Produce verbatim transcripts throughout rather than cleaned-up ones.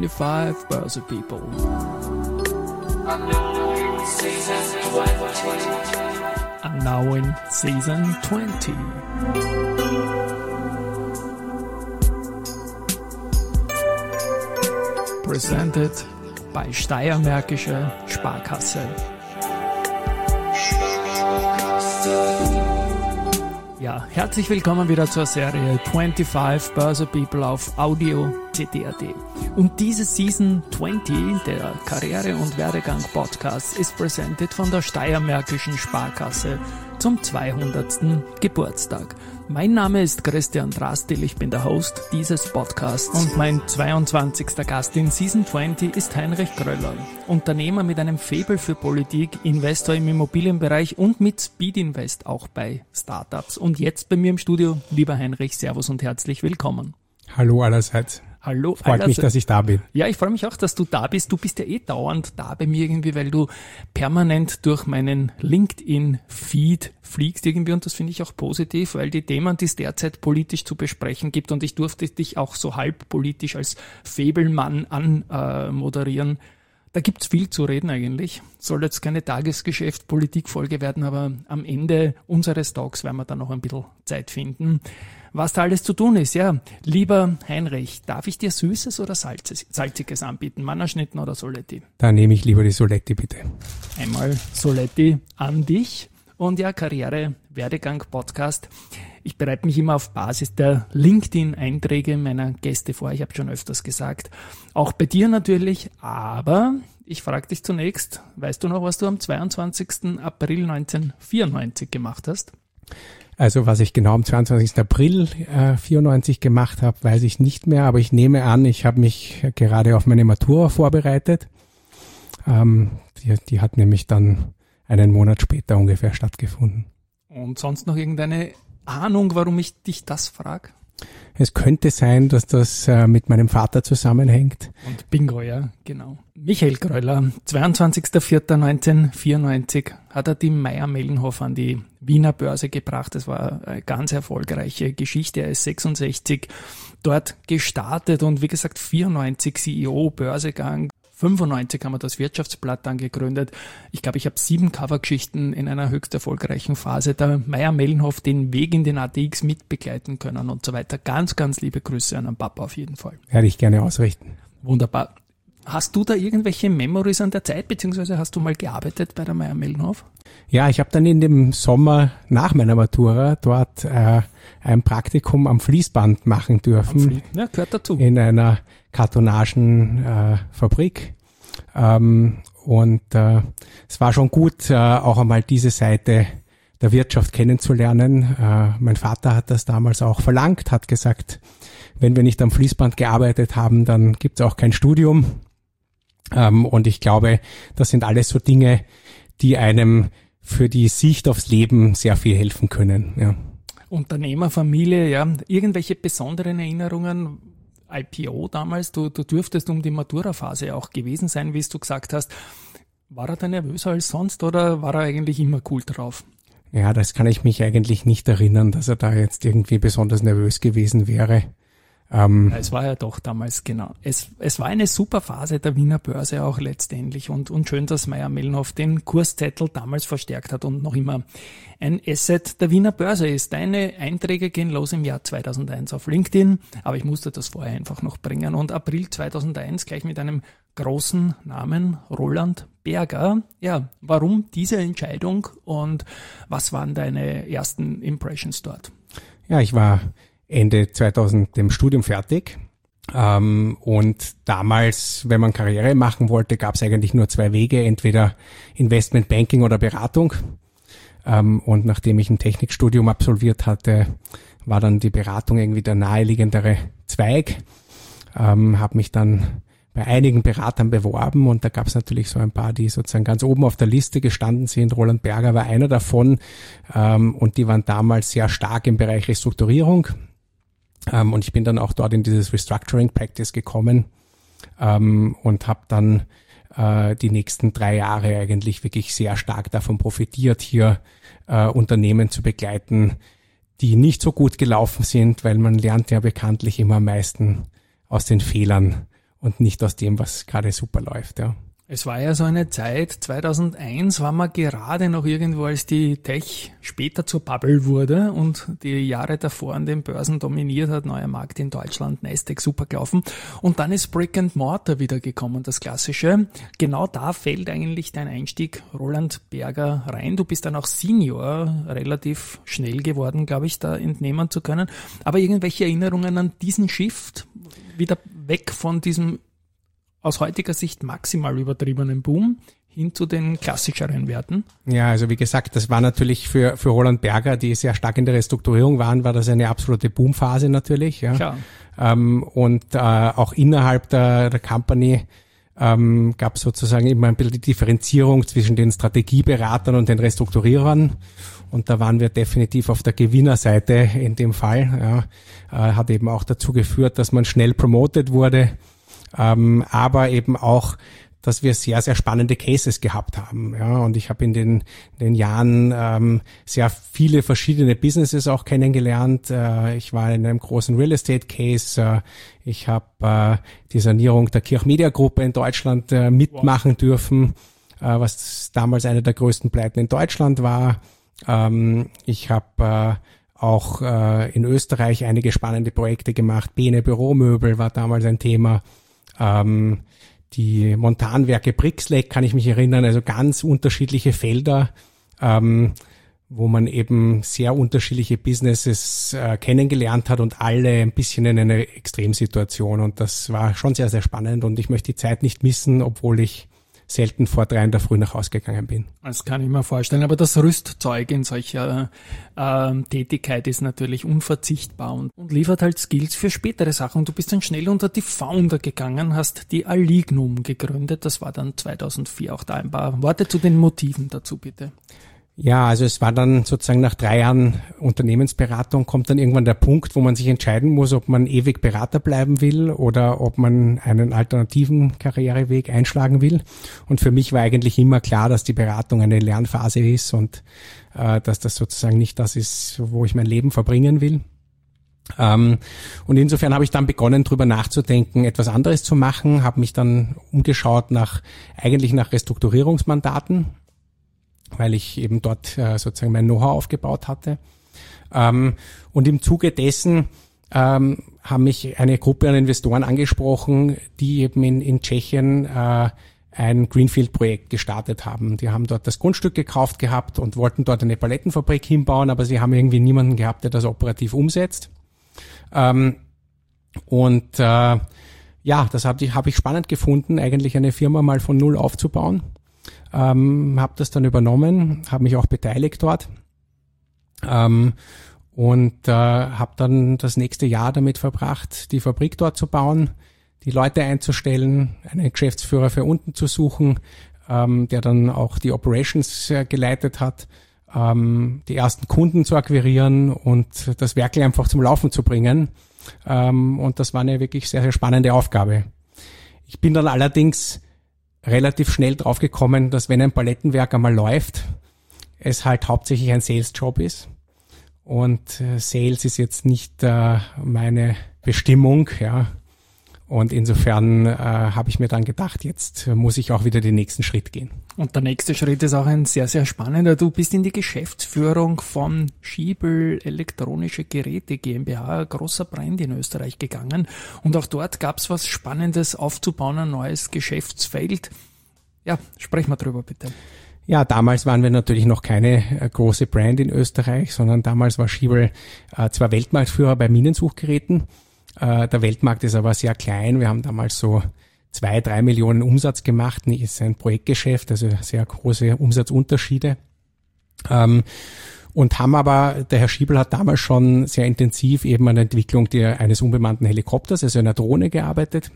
twenty-five Börse People. And now in season twenty. Presented by Steiermärkische Sparkasse. Ja, herzlich willkommen wieder zur Serie twenty-five Börse People auf Audio C T A T. Und diese Season twenty, der Karriere- und Werdegang-Podcast, ist presented von der Steiermärkischen Sparkasse zum zweihundertsten Geburtstag. Mein Name ist Christian Drastil, ich bin der Host dieses Podcasts und mein zweiundzwanzigster Gast in Season twenty ist Heinrich Gröller, Unternehmer mit einem Faible für Politik, Investor im Immobilienbereich und mit Speed Invest auch bei Startups. Und jetzt bei mir im Studio, lieber Heinrich, Servus und herzlich willkommen. Hallo allerseits. Hallo. Freut allerseits. mich, dass ich da bin. Ja, ich freue mich auch, dass du da bist. Du bist ja eh dauernd da bei mir irgendwie, weil du permanent durch meinen LinkedIn-Feed fliegst irgendwie und das finde ich auch positiv, weil die Themen, die es derzeit politisch zu besprechen gibt und ich durfte dich auch so halb politisch als Faible-Mann anmoderieren. Da gibt's viel zu reden eigentlich. Soll jetzt keine Tagesgeschäft-Politik-Folge werden, aber am Ende unseres Talks werden wir da noch ein bisschen Zeit finden. Was da alles zu tun ist, ja. Lieber Heinrich, darf ich dir Süßes oder Salzes, Salziges anbieten? Mannerschnitten oder Soletti? Da nehme ich lieber die Soletti, bitte. Einmal Soletti an dich. Und ja, Karriere, Werdegang, Podcast. Ich bereite mich immer auf Basis der LinkedIn-Einträge meiner Gäste vor. Ich habe schon öfters gesagt. Auch bei dir natürlich. Aber ich frage dich zunächst, weißt du noch, was du am zweiundzwanzigsten April neunzehnhundertvierundneunzig gemacht hast? Also was ich genau am zweiundzwanzigsten April äh, vierundneunzig gemacht habe, weiß ich nicht mehr. Aber ich nehme an, ich habe mich gerade auf meine Matura vorbereitet. Ähm, die, die hat nämlich dann einen Monat später ungefähr stattgefunden. Und sonst noch irgendeine Ahnung, warum ich dich das frage? Es könnte sein, dass das äh, mit meinem Vater zusammenhängt. Und bingo, ja, genau. Michael Gröller, zweiundzwanzigster vierter neunzehnhundertvierundneunzig hat er die Mayr-Melnhof an die Wiener Börse gebracht. Das war eine ganz erfolgreiche Geschichte. Er ist sechsundsechzig dort gestartet und wie gesagt vierundneunzig C E O, Börsegang. fünfundneunzig haben wir das Wirtschaftsblatt dann gegründet. Ich glaube, ich habe sieben Covergeschichten in einer höchst erfolgreichen Phase der Mayr-Melnhof den Weg in den A T X mitbegleiten können und so weiter. Ganz, ganz liebe Grüße an den Papa auf jeden Fall. Werde ich gerne ausrichten. Wunderbar. Hast du da irgendwelche Memories an der Zeit, beziehungsweise hast du mal gearbeitet bei der Mayr-Melnhof? Ja, ich habe dann in dem Sommer nach meiner Matura dort äh, ein Praktikum am Fließband machen dürfen. Flie- ja, gehört dazu. In einer Kartonagenfabrik. Äh, ähm, und äh, es war schon gut, äh, auch einmal diese Seite der Wirtschaft kennenzulernen. Äh, mein Vater hat das damals auch verlangt, hat gesagt, wenn wir nicht am Fließband gearbeitet haben, dann gibt es auch kein Studium. Ähm, und ich glaube, das sind alles so Dinge, die einem für die Sicht aufs Leben sehr viel helfen können. Ja. Unternehmerfamilie, ja. Irgendwelche besonderen Erinnerungen? I P O damals, du, du dürftest um die Matura-Phase auch gewesen sein, wie du gesagt hast. War er da nervöser als sonst oder war er eigentlich immer cool drauf? Ja, das kann ich mich eigentlich nicht erinnern, dass er da jetzt irgendwie besonders nervös gewesen wäre. Ähm es war ja doch damals, genau. Es, es war eine super Phase der Wiener Börse auch letztendlich und, und schön, dass Mayr-Melnhof den Kurszettel damals verstärkt hat und noch immer ein Asset der Wiener Börse ist. Deine Einträge gehen los im Jahr zweitausendeins auf LinkedIn, aber ich musste das vorher einfach noch bringen. Und April zweitausendeins gleich mit einem großen Namen, Roland Berger. Ja, warum diese Entscheidung und was waren deine ersten Impressions dort? Ja, ich war Ende zweitausend dem Studium fertig. Ähm, und damals, wenn man Karriere machen wollte, gab es eigentlich nur zwei Wege, entweder Investmentbanking oder Beratung. Ähm, und nachdem ich ein Technikstudium absolviert hatte, war dann die Beratung irgendwie der naheliegendere Zweig. Ähm, habe mich dann bei einigen Beratern beworben und da gab es natürlich so ein paar, die sozusagen ganz oben auf der Liste gestanden sind. Roland Berger war einer davon ähm, und die waren damals sehr stark im Bereich Restrukturierung. Ähm, und ich bin dann auch dort in dieses Restructuring Practice gekommen ähm, und habe dann äh, die nächsten drei Jahre eigentlich wirklich sehr stark davon profitiert, hier äh, Unternehmen zu begleiten, die nicht so gut gelaufen sind, weil man lernt ja bekanntlich immer am meisten aus den Fehlern und nicht aus dem, was gerade super läuft, ja. Es war ja so eine Zeit, zweitausendeins war man gerade noch irgendwo, als die Tech später zur Bubble wurde und die Jahre davor an den Börsen dominiert hat, neuer Markt in Deutschland, Nasdaq super gelaufen. Und dann ist Brick and Mortar wieder gekommen, das Klassische. Genau da fällt eigentlich dein Einstieg, Roland Berger, rein. Du bist dann auch Senior, relativ schnell geworden, glaube ich, da entnehmen zu können. Aber irgendwelche Erinnerungen an diesen Shift, wieder weg von diesem aus heutiger Sicht maximal übertriebenen Boom hin zu den klassischeren Werten? Ja, also wie gesagt, das war natürlich für für Roland Berger, die sehr stark in der Restrukturierung waren, war das eine absolute Boomphase natürlich. Ja. Klar. Ähm, und äh, auch innerhalb der, der Company ähm, gab es sozusagen immer ein bisschen die Differenzierung zwischen den Strategieberatern und den Restrukturierern. Und da waren wir definitiv auf der Gewinnerseite in dem Fall. Ja. Äh, hat eben auch dazu geführt, dass man schnell promoted wurde. Ähm, aber eben auch, dass wir sehr, sehr spannende Cases gehabt haben. Ja, und ich habe in den, in den Jahren ähm, sehr viele verschiedene Businesses auch kennengelernt. Äh, ich war in einem großen Real Estate Case. Äh, ich habe äh, die Sanierung der Kirchmedia Gruppe in Deutschland äh, mitmachen wow. dürfen, äh, was damals eine der größten Pleiten in Deutschland war. Ähm, ich habe äh, auch äh, in Österreich einige spannende Projekte gemacht. Bene Büromöbel war damals ein Thema. Ähm, die Montanwerke Brixlek kann ich mich erinnern, also ganz unterschiedliche Felder, ähm, wo man eben sehr unterschiedliche Businesses äh, kennengelernt hat und alle ein bisschen in einer Extremsituation, und das war schon sehr, sehr spannend und ich möchte die Zeit nicht missen, obwohl ich selten vor drei in der Früh nach Hause gegangen bin. Das kann ich mir vorstellen, aber das Rüstzeug in solcher äh, Tätigkeit ist natürlich unverzichtbar und, und liefert halt Skills für spätere Sachen. Und du bist dann schnell unter die Founder gegangen, hast die Alignum gegründet, das war dann zweitausendvier. Auch da ein paar Worte zu den Motiven dazu, bitte. Ja, also es war dann sozusagen nach drei Jahren Unternehmensberatung kommt dann irgendwann der Punkt, wo man sich entscheiden muss, ob man ewig Berater bleiben will oder ob man einen alternativen Karriereweg einschlagen will. Und für mich war eigentlich immer klar, dass die Beratung eine Lernphase ist und äh, dass das sozusagen nicht das ist, wo ich mein Leben verbringen will. Ähm, und insofern habe ich dann begonnen, drüber nachzudenken, etwas anderes zu machen, habe mich dann umgeschaut nach eigentlich nach Restrukturierungsmandaten, weil ich eben dort äh, sozusagen mein Know-how aufgebaut hatte. Ähm, und im Zuge dessen ähm, haben mich eine Gruppe an Investoren angesprochen, die eben in, in Tschechien äh, ein Greenfield-Projekt gestartet haben. Die haben dort das Grundstück gekauft gehabt und wollten dort eine Palettenfabrik hinbauen, aber sie haben irgendwie niemanden gehabt, der das operativ umsetzt. Ähm, und äh, ja, das habe ich, hab ich spannend gefunden, eigentlich eine Firma mal von null aufzubauen. Ähm, habe das dann übernommen, habe mich auch beteiligt dort ähm, und äh, habe dann das nächste Jahr damit verbracht, die Fabrik dort zu bauen, die Leute einzustellen, einen Geschäftsführer für unten zu suchen, ähm, der dann auch die Operations äh, geleitet hat, ähm, die ersten Kunden zu akquirieren und das Werk einfach zum Laufen zu bringen. Ähm, und das war eine wirklich sehr, sehr spannende Aufgabe. Ich bin dann allerdings relativ schnell draufgekommen, dass wenn ein Palettenwerk einmal läuft, es halt hauptsächlich ein Sales-Job ist. Und äh, Sales ist jetzt nicht äh, meine Bestimmung, ja. Und insofern äh, habe ich mir dann gedacht, jetzt muss ich auch wieder den nächsten Schritt gehen. Und der nächste Schritt ist auch ein sehr, sehr spannender. Du bist in die Geschäftsführung von Schiebel Elektronische Geräte GmbH, ein großer Brand in Österreich, gegangen. Und auch dort gab es was Spannendes aufzubauen, ein neues Geschäftsfeld. Ja, sprech mal drüber, bitte. Ja, damals waren wir natürlich noch keine äh, große Brand in Österreich, sondern damals war Schiebel äh, zwar Weltmarktführer bei Minensuchgeräten. Äh, der Weltmarkt ist aber sehr klein. Wir haben damals so zwei, drei Millionen Umsatz gemacht. Das ist ein Projektgeschäft, also sehr große Umsatzunterschiede. Ähm, und haben aber, der Herr Schiebel hat damals schon sehr intensiv eben an der Entwicklung der, eines unbemannten Helikopters, also einer Drohne, gearbeitet.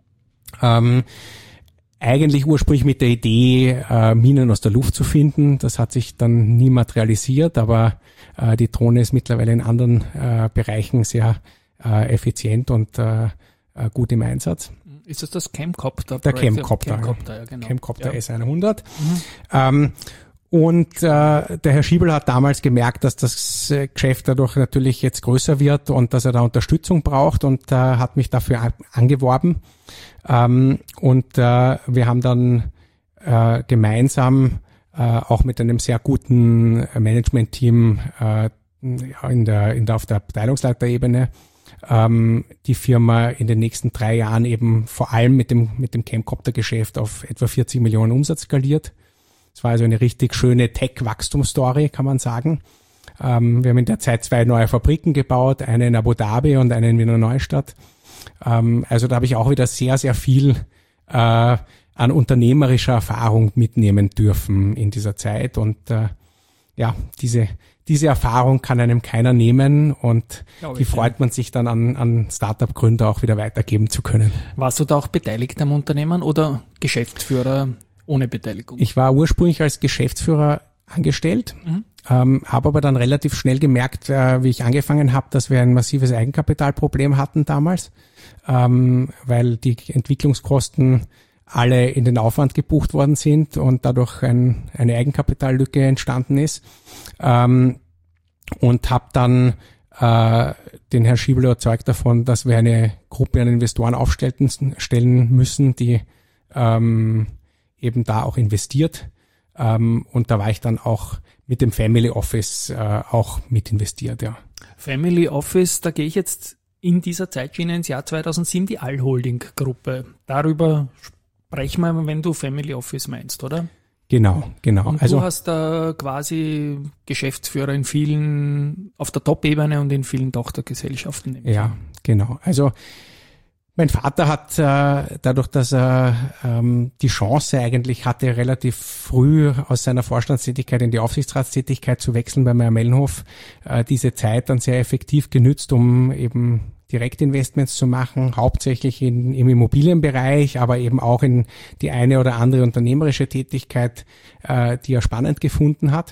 Ähm, eigentlich ursprünglich mit der Idee, äh, Minen aus der Luft zu finden. Das hat sich dann nie materialisiert, aber äh, die Drohne ist mittlerweile in anderen äh, Bereichen sehr äh, effizient und äh, äh, gut im Einsatz. Ist das das Camcopter? Der Camcopter, Camcopter, ja, genau. Camcopter ja. S hundert. Mhm. Ähm, Und äh, der Herr Schiebel hat damals gemerkt, dass das äh, Geschäft dadurch natürlich jetzt größer wird und dass er da Unterstützung braucht und äh, hat mich dafür a- angeworben. Ähm, und äh, wir haben dann äh, gemeinsam äh, auch mit einem sehr guten Management-Team äh, in der, in der, auf der Abteilungsleiterebene ähm, die Firma in den nächsten drei Jahren eben vor allem mit dem, mit dem Camcopter-Geschäft auf etwa vierzig Millionen Umsatz skaliert. Es war also eine richtig schöne Tech-Wachstumsstory, kann man sagen. Ähm, wir haben in der Zeit zwei neue Fabriken gebaut, eine in Abu Dhabi und eine in Wiener Neustadt. Ähm, also da habe ich auch wieder sehr, sehr viel äh, an unternehmerischer Erfahrung mitnehmen dürfen in dieser Zeit. Und äh, ja, diese diese Erfahrung kann einem keiner nehmen und die freut man sich dann an, an Startup-Gründer auch wieder weitergeben zu können. Warst du da auch beteiligt am Unternehmen oder Geschäftsführer ohne Beteiligung? Ich war ursprünglich als Geschäftsführer angestellt, mhm. ähm, habe aber dann relativ schnell gemerkt, äh, wie ich angefangen habe, dass wir ein massives Eigenkapitalproblem hatten damals, ähm, weil die Entwicklungskosten alle in den Aufwand gebucht worden sind und dadurch ein, eine Eigenkapitallücke entstanden ist. Ähm, und habe dann äh, den Herrn Schiebel überzeugt davon, dass wir eine Gruppe an Investoren aufstellen stellen müssen, die ähm, eben da auch investiert. Ähm, und da war ich dann auch mit dem Family Office äh, auch mit investiert, ja. Family Office, da gehe ich jetzt in dieser Zeitschiene ins Jahr zweitausendsieben, die Allholding-Gruppe. Darüber sprechen wir, wenn du Family Office meinst, oder? Genau, genau. Und also, du hast da quasi Geschäftsführer in vielen, auf der Top-Ebene und in vielen Tochtergesellschaften. Ja, genau. Also mein Vater hat äh, dadurch, dass er ähm, die Chance eigentlich hatte, relativ früh aus seiner Vorstandstätigkeit in die Aufsichtsratstätigkeit zu wechseln bei Mayr-Melnhof, äh, diese Zeit dann sehr effektiv genützt, um eben Direktinvestments zu machen, hauptsächlich in, im Immobilienbereich, aber eben auch in die eine oder andere unternehmerische Tätigkeit, äh, die er spannend gefunden hat.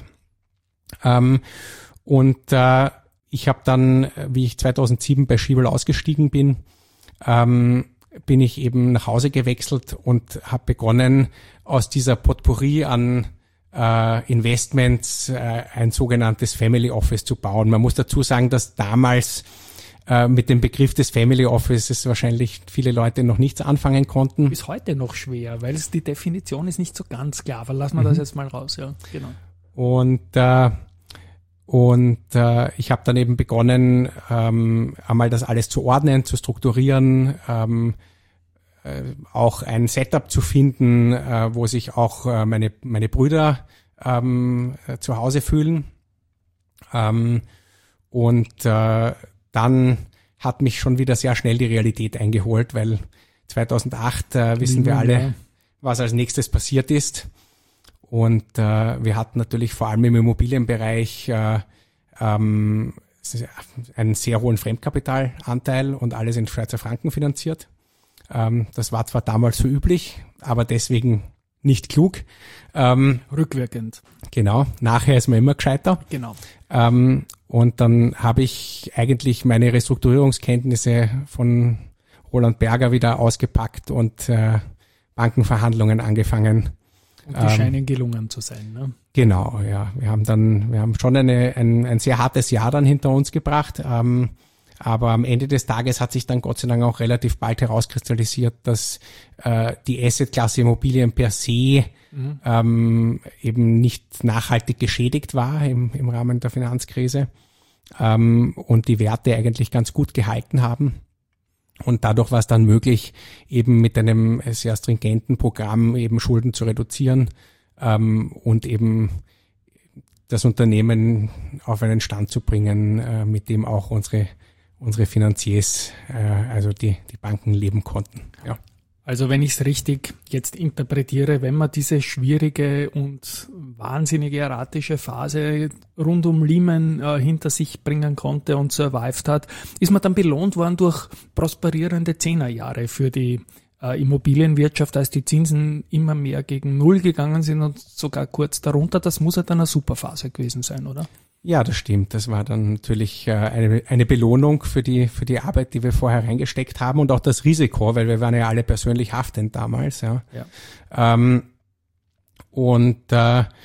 Ähm, und äh, ich habe dann, wie ich zweitausendsieben bei Schiebel ausgestiegen bin, ähm, bin ich eben nach Hause gewechselt und habe begonnen, aus dieser Potpourri an äh, Investments äh, ein sogenanntes Family Office zu bauen. Man muss dazu sagen, dass damals mit dem Begriff des Family Offices wahrscheinlich viele Leute noch nichts anfangen konnten. Bis heute noch schwer, weil es die Definition ist nicht so ganz klar. Aber lassen wir mhm. das jetzt mal raus, ja, genau. Und äh, und äh, ich habe dann eben begonnen, ähm, einmal das alles zu ordnen, zu strukturieren, ähm, äh, auch ein Setup zu finden, äh, wo sich auch äh, meine meine Brüder ähm, äh, zu Hause fühlen. Ähm, und äh, Dann hat mich schon wieder sehr schnell die Realität eingeholt, weil zweitausendacht äh, wissen wir alle, was als nächstes passiert ist. Und äh, wir hatten natürlich vor allem im Immobilienbereich äh, ähm, einen sehr hohen Fremdkapitalanteil und alles in Schweizer Franken finanziert. Ähm, das war zwar damals so üblich, aber deswegen nicht klug. Ähm, Rückwirkend. Genau, nachher ist man immer gescheiter. Genau. Ähm, und dann habe ich eigentlich meine Restrukturierungskenntnisse von Roland Berger wieder ausgepackt und äh, Bankenverhandlungen angefangen. Und die ähm, scheinen gelungen zu sein, ne? Genau, ja. Wir haben dann, wir haben schon eine, ein, ein sehr hartes Jahr dann hinter uns gebracht. Ähm, aber am Ende des Tages hat sich dann Gott sei Dank auch relativ bald herauskristallisiert, dass äh, die Assetklasse Immobilien per se mhm. ähm, eben nicht nachhaltig geschädigt war im, im Rahmen der Finanzkrise ähm, und die Werte eigentlich ganz gut gehalten haben. Und dadurch war es dann möglich, eben mit einem sehr stringenten Programm eben Schulden zu reduzieren ähm, und eben das Unternehmen auf einen Stand zu bringen, äh, mit dem auch unsere unsere Finanziers, äh, also die die Banken leben konnten. Ja. Also wenn ich es richtig jetzt interpretiere, wenn man diese schwierige und wahnsinnige erratische Phase rund um Lehman äh, hinter sich bringen konnte und survived hat, ist man dann belohnt worden durch prosperierende Zehnerjahre für die äh, Immobilienwirtschaft, als die Zinsen immer mehr gegen Null gegangen sind und sogar kurz darunter. Das muss ja dann eine Superphase gewesen sein, oder? Ja, das stimmt. Das war dann natürlich äh, eine, eine Belohnung für die für die Arbeit, die wir vorher reingesteckt haben und auch das Risiko, weil wir waren ja alle persönlich haftend damals. Ja. ja. Ähm, und äh,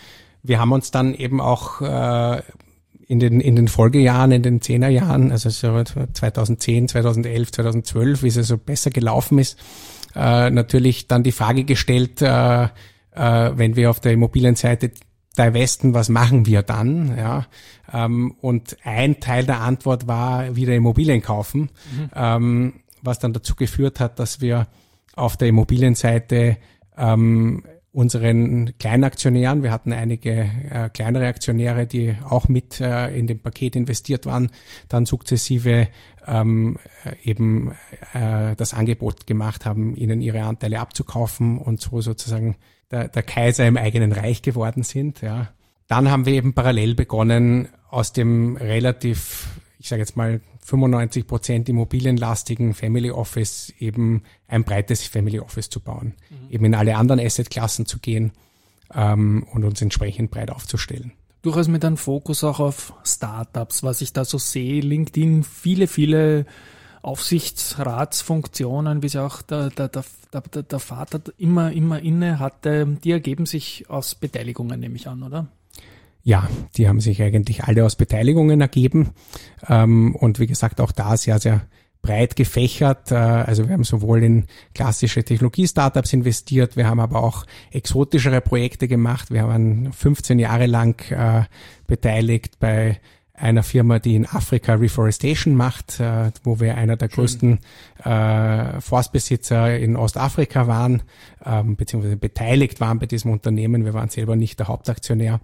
wir haben uns dann eben auch äh, in den in den Folgejahren, in den Zehnerjahren, also so zweitausendzehn, zweitausendelf, zweitausendzwölf, wie es so besser gelaufen ist, äh, natürlich dann die Frage gestellt, äh, äh, wenn wir auf der Immobilienseite divesten, was machen wir dann? Ja, ähm, und ein Teil der Antwort war wieder Immobilien kaufen, mhm. ähm, was dann dazu geführt hat, dass wir auf der Immobilienseite ähm, unseren Kleinaktionären, wir hatten einige äh, kleinere Aktionäre, die auch mit äh, in dem Paket investiert waren, dann sukzessive ähm, eben äh, das Angebot gemacht haben, ihnen ihre Anteile abzukaufen und so sozusagen der, der Kaiser im eigenen Reich geworden sind. Ja. Dann haben wir eben parallel begonnen, aus dem relativ, ich sage jetzt mal, fünfundneunzig Prozent immobilienlastigen Family Office eben ein breites Family Office zu bauen, mhm. eben in alle anderen Assetklassen zu gehen ähm, und uns entsprechend breit aufzustellen. Durchaus mit einem Fokus auch auf Startups, was ich da so sehe, LinkedIn, viele, viele Aufsichtsratsfunktionen, wie sie auch der, der, der, der, der Vater immer, immer inne hatte, die ergeben sich aus Beteiligungen, nehme ich an, oder? Ja, die haben sich eigentlich alle aus Beteiligungen ergeben ähm, und wie gesagt auch da sehr, sehr breit gefächert. Äh, also wir haben sowohl in klassische Technologie-Startups investiert, wir haben aber auch exotischere Projekte gemacht. Wir haben fünfzehn Jahre lang äh, beteiligt bei einer Firma, die in Afrika Reforestation macht, äh, wo wir einer der Schön. größten äh, Forstbesitzer in Ostafrika waren, ähm, beziehungsweise beteiligt waren bei diesem Unternehmen. Wir waren selber nicht der Hauptaktionär.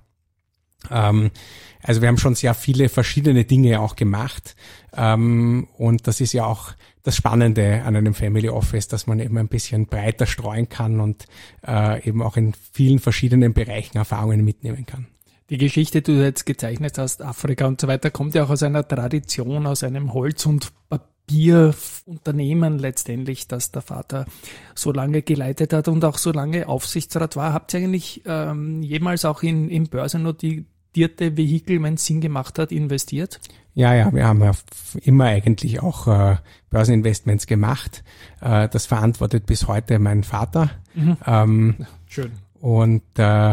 Ähm, also wir haben schon sehr viele verschiedene Dinge auch gemacht ähm, und das ist ja auch das Spannende an einem Family Office, dass man eben ein bisschen breiter streuen kann und äh, eben auch in vielen verschiedenen Bereichen Erfahrungen mitnehmen kann. Die Geschichte, die du jetzt gezeichnet hast, Afrika und so weiter, kommt ja auch aus einer Tradition, aus einem Holz- und Papierunternehmen letztendlich, das der Vater so lange geleitet hat und auch so lange Aufsichtsrat war. Habt ihr eigentlich ähm, jemals auch in, in börsennotierte Vehikel, wenn es Sinn gemacht hat, investiert? Ja, ja, wir haben ja immer eigentlich auch äh, Börseninvestments gemacht. Äh, das verantwortet bis heute mein Vater. Mhm. Ähm, Schön. Und äh,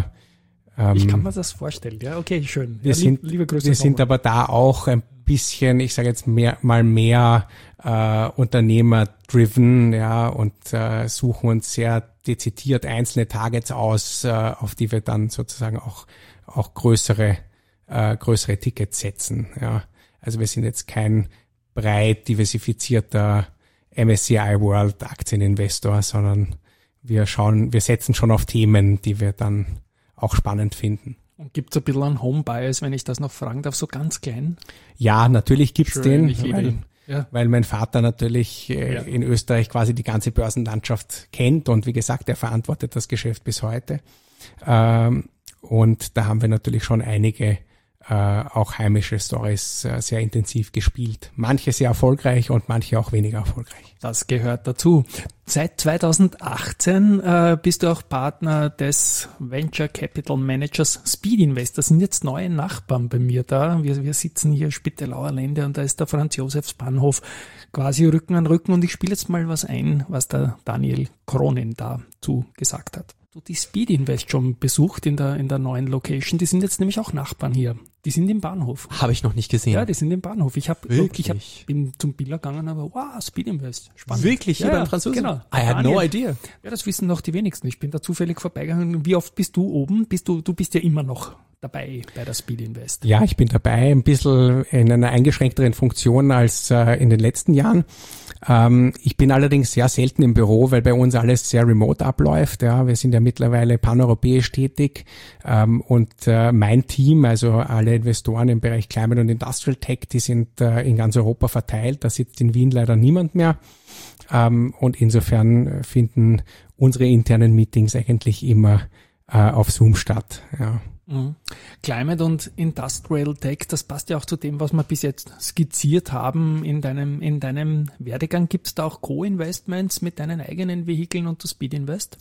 Ich kann mir das vorstellen, ja, okay, schön. Wir ja, sind, liebe Grüße. wir sind aber da auch ein bisschen, ich sage jetzt mehr, mal mehr äh, Unternehmer-driven, ja, und äh, suchen uns sehr dezidiert einzelne Targets aus, äh, auf die wir dann sozusagen auch auch größere äh, größere Tickets setzen, ja. Also wir sind jetzt kein breit diversifizierter M S C I World Aktieninvestor, sondern wir schauen, wir setzen schon auf Themen, die wir dann auch spannend finden. Und gibt es ein bisschen einen Home-Bias, wenn ich das noch fragen darf, so ganz klein? Ja, natürlich gibt's den, ich liebe weil, ihn. Ja. weil mein Vater natürlich äh, ja. in Österreich quasi die ganze Börsenlandschaft kennt und wie gesagt, er verantwortet das Geschäft bis heute. Ähm, und da haben wir natürlich schon einige äh, auch heimische Stories äh, sehr intensiv gespielt. Manche sehr erfolgreich und manche auch weniger erfolgreich. Das gehört dazu. Seit zweitausendachtzehn äh, bist du auch Partner des Venture Capital Managers Speed Invest. Das sind jetzt neue Nachbarn bei mir da. Wir, wir sitzen hier Spittelauer Lände und da ist der Franz-Josefs-Bahnhof quasi Rücken an Rücken und ich spiele jetzt mal was ein, was der Daniel Kronin dazu gesagt hat. Du die Speed Invest schon besucht in der in der neuen Location. Die sind jetzt nämlich auch Nachbarn hier. Die sind im Bahnhof. Habe ich noch nicht gesehen. Ja, die sind im Bahnhof. Ich habe ich hab, bin zum Biller gegangen, aber wow, Speed Invest. Spannend. Wirklich? Hier ja, beim Franzosen? Genau. I had no idea. Ja, das wissen noch die wenigsten. Ich bin da zufällig vorbeigegangen. Wie oft bist du oben? Bist du, du bist ja immer noch dabei bei der Speed Invest. Ja, ich bin dabei, ein bisschen in einer eingeschränkteren Funktion als äh, in den letzten Jahren. Ähm, ich bin allerdings sehr selten im Büro, weil bei uns alles sehr remote abläuft. Ja, wir sind ja mittlerweile paneuropäisch tätig ähm, und äh, mein Team, also alle Investoren im Bereich Climate und Industrial Tech, die sind äh, in ganz Europa verteilt. Da sitzt in Wien leider niemand mehr. Ähm, und insofern finden unsere internen Meetings eigentlich immer äh, auf Zoom statt. Ja. Mhm. Climate und Industrial Tech, das passt ja auch zu dem, was wir bis jetzt skizziert haben in deinem, in deinem Werdegang. Gibt es da auch Co-Investments mit deinen eigenen Vehikeln und zu Speed Invest?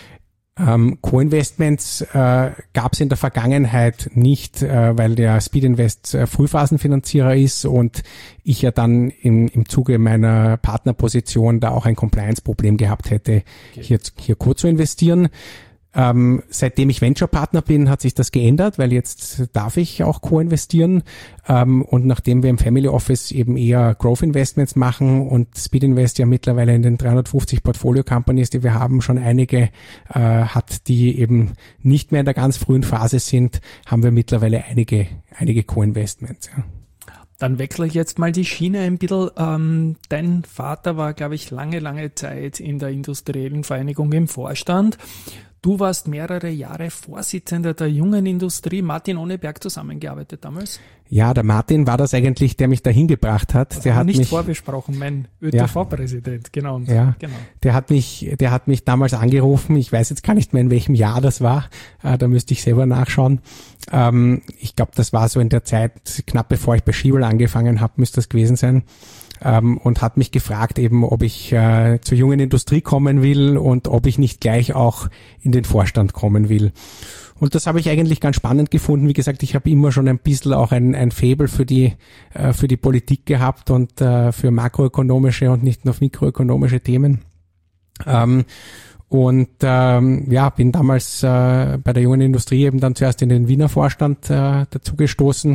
Ähm, Co-Investments äh, gab es in der Vergangenheit nicht, äh, weil der Speed Invest äh, Frühphasenfinanzierer ist und ich ja dann im, im Zuge meiner Partnerposition da auch ein Compliance-Problem gehabt hätte, okay. hier, hier co zu investieren. Ähm, seitdem ich Venture-Partner bin, hat sich das geändert, weil jetzt darf ich auch co-investieren. Ähm, und nachdem wir im Family Office eben eher Growth-Investments machen und Speed Invest ja mittlerweile in den dreihundertfünfzig Portfolio-Companies, die wir haben, schon einige äh, hat, die eben nicht mehr in der ganz frühen Phase sind, haben wir mittlerweile einige, einige Co-Investments. Ja. Dann wechsle ich jetzt mal die Schiene ein bisschen. Ähm, dein Vater war, glaube ich, lange, lange Zeit in der industriellen Vereinigung im Vorstand. Du warst mehrere Jahre Vorsitzender der jungen Industrie. Martin Ohneberg zusammengearbeitet damals? Ja, der Martin war das eigentlich, der mich dahin gebracht hat. Das der hat nicht mich vorbesprochen, mein ÖTV-Präsident, ja. Genau. Ja, genau. Der hat mich, der hat mich damals angerufen. Ich weiß jetzt gar nicht mehr, in welchem Jahr das war. Äh, da müsste ich selber nachschauen. Ähm, ich glaube, das war so in der Zeit, knapp bevor ich bei Schiebel angefangen habe, müsste das gewesen sein. Ähm, und hat mich gefragt eben, ob ich äh, zur jungen Industrie kommen will und ob ich nicht gleich auch in den Vorstand kommen will. Und das habe ich eigentlich ganz spannend gefunden. Wie gesagt, ich habe immer schon ein bisschen auch ein, ein Faible für die äh, für die Politik gehabt und äh, für makroökonomische und nicht nur mikroökonomische Themen. Ähm, und ähm, ja, bin damals äh, bei der jungen Industrie eben dann zuerst in den Wiener Vorstand äh, dazugestoßen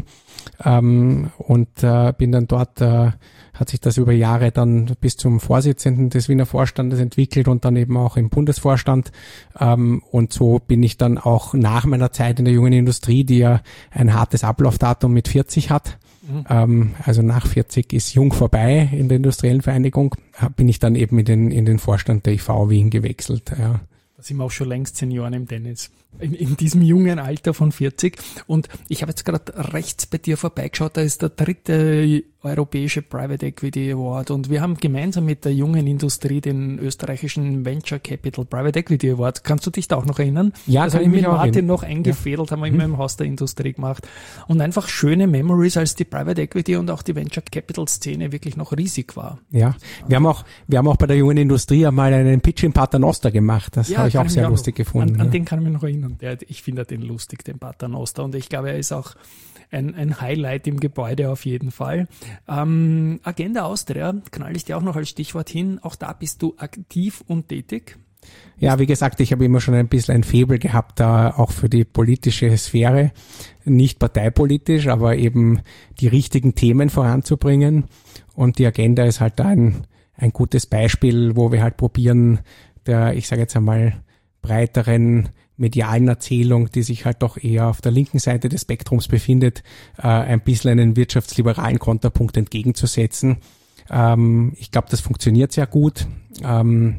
ähm, und äh, bin dann dort äh, hat sich das über Jahre dann bis zum Vorsitzenden des Wiener Vorstandes entwickelt und dann eben auch im Bundesvorstand. Ähm, und so bin ich dann auch nach meiner Zeit in der jungen Industrie, die ja ein hartes Ablaufdatum mit vierzig hat, mhm. ähm, also nach vierzig ist jung vorbei in der industriellen Vereinigung, bin ich dann eben in den, in den Vorstand der I V Wien gewechselt. Ja. Da sind wir auch schon längst Senioren im Tennis. In, in diesem jungen Alter von vierzig. Und ich habe jetzt gerade rechts bei dir vorbeigeschaut, da ist der dritte europäische Private Equity Award und wir haben gemeinsam mit der jungen Industrie den österreichischen Venture Capital Private Equity Award. Kannst du dich da auch noch erinnern? Ja, das kann habe ich mich mit auch Martin erinnern. noch eingefädelt, ja. Haben wir immer im Haus der Industrie gemacht. Und einfach schöne Memories, als die Private Equity und auch die Venture Capital Szene wirklich noch riesig war. Ja, wir haben auch, wir haben auch bei der jungen Industrie einmal einen Pitch in Paternoster gemacht. Das ja, habe ich auch sehr lustig noch, gefunden. An, an ja. den kann ich mich noch erinnern. Der, ich finde den lustig, den Paternoster. Und ich glaube, er ist auch ein, ein Highlight im Gebäude auf jeden Fall. Ähm, Agenda Austria, knall ich dir auch noch als Stichwort hin. Auch da bist du aktiv und tätig. Ja, wie gesagt, ich habe immer schon ein bisschen ein Faible gehabt, da auch für die politische Sphäre. Nicht parteipolitisch, aber eben die richtigen Themen voranzubringen. Und die Agenda ist halt da ein, ein gutes Beispiel, wo wir halt probieren, der, ich sage jetzt einmal, breiteren medialen Erzählung, die sich halt doch eher auf der linken Seite des Spektrums befindet, äh, ein bisschen einen wirtschaftsliberalen Konterpunkt entgegenzusetzen. Ähm, ich glaube, das funktioniert sehr gut. Ähm,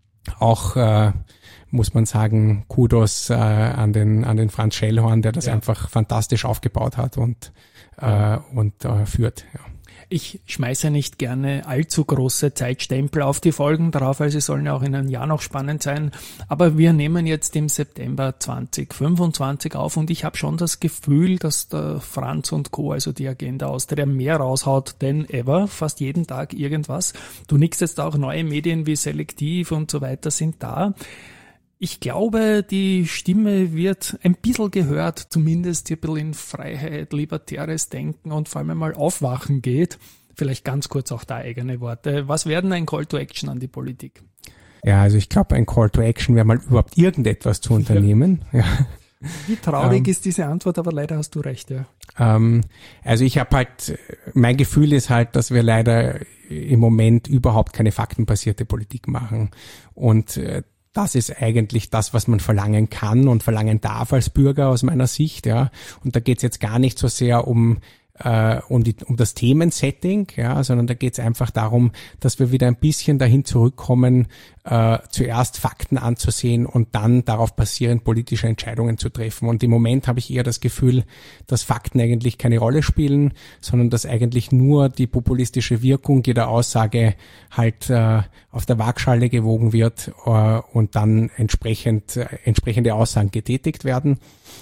auch äh, muss man sagen, Kudos äh, an den an den Franz Schellhorn, der das ja. einfach fantastisch aufgebaut hat und äh, und äh, führt. Ja. Ich schmeiße nicht gerne allzu große Zeitstempel auf die Folgen drauf, weil sie sollen ja auch in einem Jahr noch spannend sein. Aber wir nehmen jetzt im September zwanzig fünfundzwanzig auf und ich habe schon das Gefühl, dass der Franz und Co., also die Agenda Austria, mehr raushaut denn ever. Fast jeden Tag irgendwas. Du nickst jetzt auch, neue Medien wie Selektiv und so weiter sind da. Ich glaube, die Stimme wird ein bisschen gehört, zumindest ein bisschen in Freiheit, libertäres Denken und vor allem einmal Aufwachen geht. Vielleicht ganz kurz auch da eigene Worte. Was wäre denn ein Call to Action an die Politik? Ja, also ich glaube, ein Call to Action wäre mal überhaupt irgendetwas zu unternehmen. Ja. Ja. Wie traurig ähm, ist diese Antwort, aber leider hast du recht, ja. Ähm, also ich habe halt, mein Gefühl ist halt, dass wir leider im Moment überhaupt keine faktenbasierte Politik machen. Und äh, das ist eigentlich das, was man verlangen kann und verlangen darf als Bürger aus meiner Sicht, ja. Und da geht es jetzt gar nicht so sehr um äh, um, die, um das Themensetting, ja, sondern da geht es einfach darum, dass wir wieder ein bisschen dahin zurückkommen, äh, zuerst Fakten anzusehen und dann darauf basierend politische Entscheidungen zu treffen. Und im Moment habe ich eher das Gefühl, dass Fakten eigentlich keine Rolle spielen, sondern dass eigentlich nur die populistische Wirkung jeder Aussage halt äh, auf der Waagschale gewogen wird äh, und dann entsprechend äh, entsprechende Aussagen getätigt werden.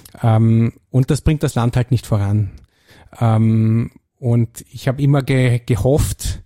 Ähm, und das bringt das Land halt nicht voran. Ähm, und ich habe immer ge- gehofft,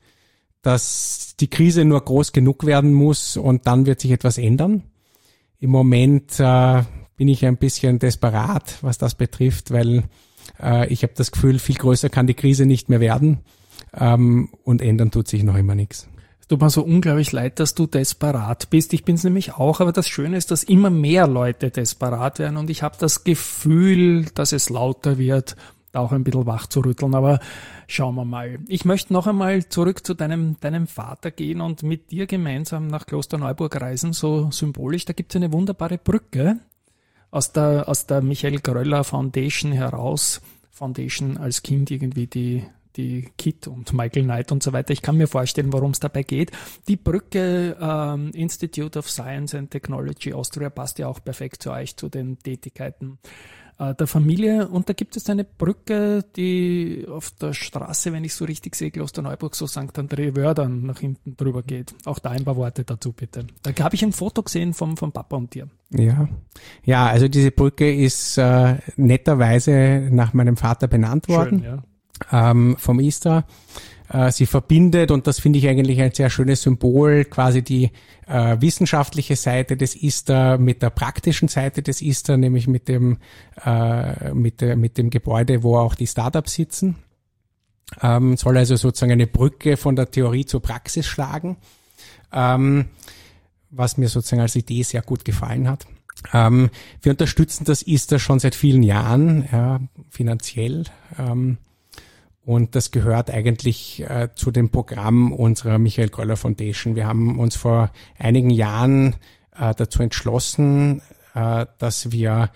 dass die Krise nur groß genug werden muss und dann wird sich etwas ändern. Im Moment äh, bin ich ein bisschen desperat, was das betrifft, weil äh, ich habe das Gefühl, viel größer kann die Krise nicht mehr werden ähm, und ändern tut sich noch immer nichts. Tut mir so unglaublich leid, dass du desperat bist. Ich bin's nämlich auch, aber das Schöne ist, dass immer mehr Leute desperat werden und ich habe das Gefühl, dass es lauter wird, da auch ein bisschen wach zu rütteln, aber schauen wir mal. Ich möchte noch einmal zurück zu deinem deinem Vater gehen und mit dir gemeinsam nach Klosterneuburg reisen, so symbolisch. Da gibt's eine wunderbare Brücke aus der aus der Michael Gröller Foundation heraus. Foundation als Kind irgendwie die die Kid und Michael Knight und so weiter. Ich kann mir vorstellen, worum es dabei geht. Die Brücke ähm, Institute of Science and Technology Austria passt ja auch perfekt zu euch, zu den Tätigkeiten äh, der Familie. Und da gibt es eine Brücke, die auf der Straße, wenn ich so richtig sehe, Klosterneuburg, so Sankt André Wördern nach hinten drüber geht. Auch da ein paar Worte dazu, bitte. Da habe ich ein Foto gesehen vom, vom Papa und dir. Ja, ja, also diese Brücke ist äh, netterweise nach meinem Vater benannt worden. Schön, ja. Ähm, vom I S T A. Äh, sie verbindet, und das finde ich eigentlich ein sehr schönes Symbol, quasi die äh, wissenschaftliche Seite des I S T A mit der praktischen Seite des I S T A, nämlich mit dem äh, mit der mit dem Gebäude, wo auch die Startups sitzen. Ähm, soll also sozusagen eine Brücke von der Theorie zur Praxis schlagen, ähm, was mir sozusagen als Idee sehr gut gefallen hat. Ähm, wir unterstützen das I S T A schon seit vielen Jahren, ja, finanziell. Ähm, Und das gehört eigentlich äh, zu dem Programm unserer Michael Gröller Foundation. Wir haben uns vor einigen Jahren äh, dazu entschlossen, äh, dass wir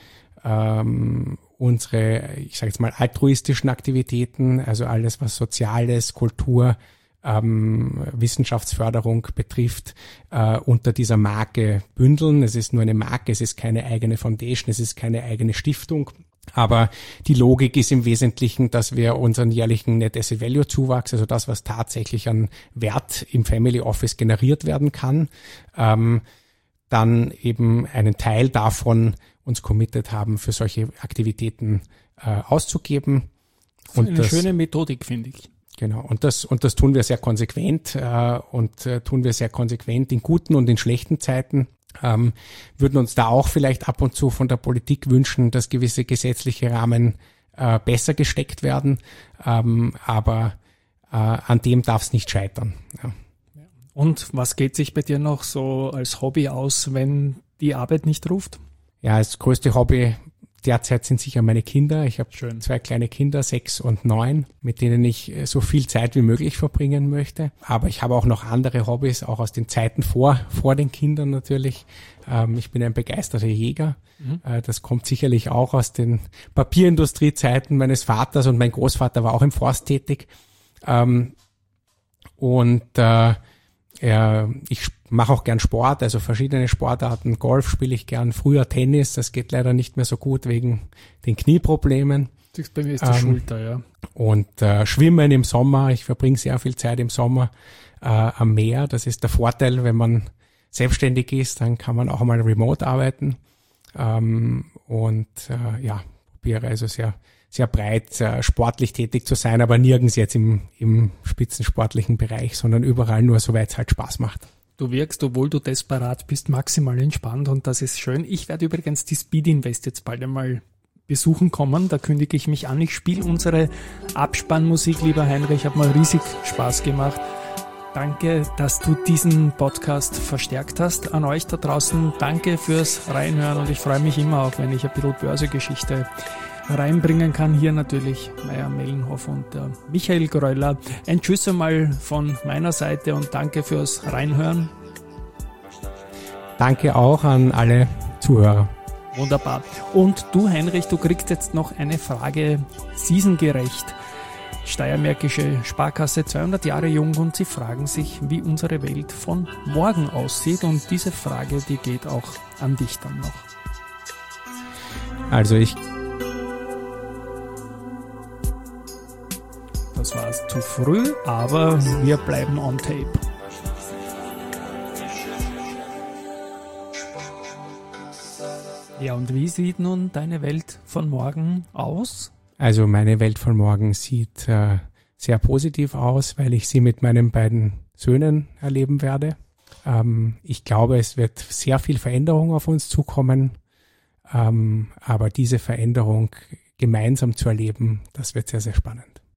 ähm, unsere, ich sage jetzt mal, altruistischen Aktivitäten, also alles, was Soziales, Kultur, ähm, Wissenschaftsförderung betrifft, äh, unter dieser Marke bündeln. Es ist nur eine Marke, es ist keine eigene Foundation, es ist keine eigene Stiftung. Aber die Logik ist im Wesentlichen, dass wir unseren jährlichen Net Asset Value Zuwachs, also das, was tatsächlich an Wert im Family Office generiert werden kann, ähm, dann eben einen Teil davon uns committed haben, für solche Aktivitäten äh, auszugeben. Das ist eine das, schöne Methodik, finde ich. Genau. Und das, und das tun wir sehr konsequent, äh, und äh, tun wir sehr konsequent in guten und in schlechten Zeiten. Ähm, würden uns da auch vielleicht ab und zu von der Politik wünschen, dass gewisse gesetzliche Rahmen äh, besser gesteckt werden, ähm, aber äh, an dem darf es nicht scheitern. Ja. Und was geht sich bei dir noch so als Hobby aus, wenn die Arbeit nicht ruft? Ja, das größte Hobby derzeit sind sicher meine Kinder. Ich habe zwei kleine Kinder, sechs und neun, mit denen ich so viel Zeit wie möglich verbringen möchte. Aber ich habe auch noch andere Hobbys, auch aus den Zeiten vor vor den Kindern natürlich. Ähm, ich bin ein begeisterter Jäger. Mhm. Äh, das kommt sicherlich auch aus den Papierindustriezeiten meines Vaters, und mein Großvater war auch im Forst tätig. Ähm, und äh, Ja, ich mache auch gern Sport, also verschiedene Sportarten. Golf spiele ich gern, früher Tennis, das geht leider nicht mehr so gut wegen den Knieproblemen. Bei mir ist die ähm, Schulter, ja. Und äh, Schwimmen im Sommer, ich verbringe sehr viel Zeit im Sommer äh, am Meer. Das ist der Vorteil, wenn man selbstständig ist, dann kann man auch mal remote arbeiten. Ähm, und äh, ja, probiere also sehr sehr breit äh, sportlich tätig zu sein, aber nirgends jetzt im, im spitzensportlichen Bereich, sondern überall nur, soweit es halt Spaß macht. Du wirkst, obwohl du desperat bist, maximal entspannt, und das ist schön. Ich werde übrigens die Speed Invest jetzt bald einmal besuchen kommen, da kündige ich mich an. Ich spiele unsere Abspannmusik, lieber Heinrich, hat mal riesig Spaß gemacht. Danke, dass du diesen Podcast verstärkt hast. An euch da draußen, danke fürs Reinhören, und ich freue mich immer auch, wenn ich ein bisschen Börsegeschichte reinbringen kann. Hier natürlich Meier Mellenhoff und äh, Michael Gröller. Ein Tschüss einmal von meiner Seite und danke fürs Reinhören. Danke auch an alle Zuhörer. Wunderbar. Und du, Heinrich, du kriegst jetzt noch eine Frage seasongerecht. Steiermärkische Sparkasse, zweihundert Jahre jung, und sie fragen sich, wie unsere Welt von morgen aussieht, und diese Frage, die geht auch an dich dann noch. Also ich Das war es zu früh, aber wir bleiben on tape. Ja, und wie sieht nun deine Welt von morgen aus? Also meine Welt von morgen sieht äh, sehr positiv aus, weil ich sie mit meinen beiden Söhnen erleben werde. Ähm, ich glaube, es wird sehr viel Veränderung auf uns zukommen, ähm, aber diese Veränderung gemeinsam zu erleben, das wird sehr, sehr spannend.